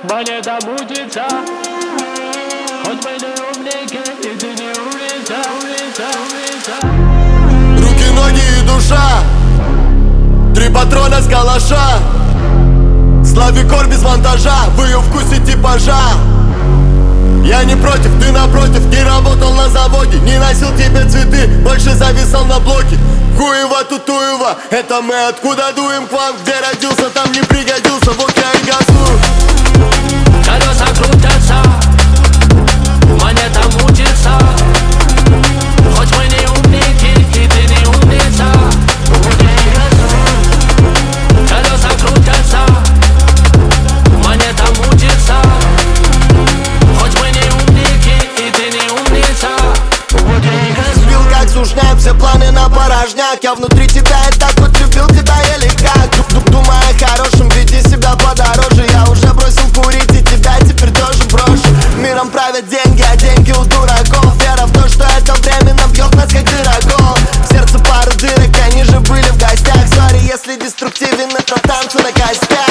монета мутится. Хоть мы не умники, и ты не умница. Руки, ноги и душа, 3 патрона с калаша. Славикор без монтажа, в ее вкусе типажа. Я не против, ты напротив, не работал на заводе, не носил тебе цветы, больше зависал на блоке. Хуево, тутуево, это мы откуда дуем к вам, где родился, там не пригодился, вот я и газую. Колеса крутятся, монета мутится. Хоть мы не умники, и ты не умница. Колеса крутятся, монета мутится. Хоть мы не умники, и ты не умница. Сбил как сушняк, все планы на порожняк. Я внутри тебя и так вот любил тебя еле как. Думая о хорошем, веди себя подороже. Я уже бросил курить и тебя теперь тоже брошу. Миром правят деньги, а деньги у дураков. Вера в то, что это временно бьет нас как дырокол. В сердце пару дырок, они же были в гостях. Сори, если деструктивен, это танцы на костях.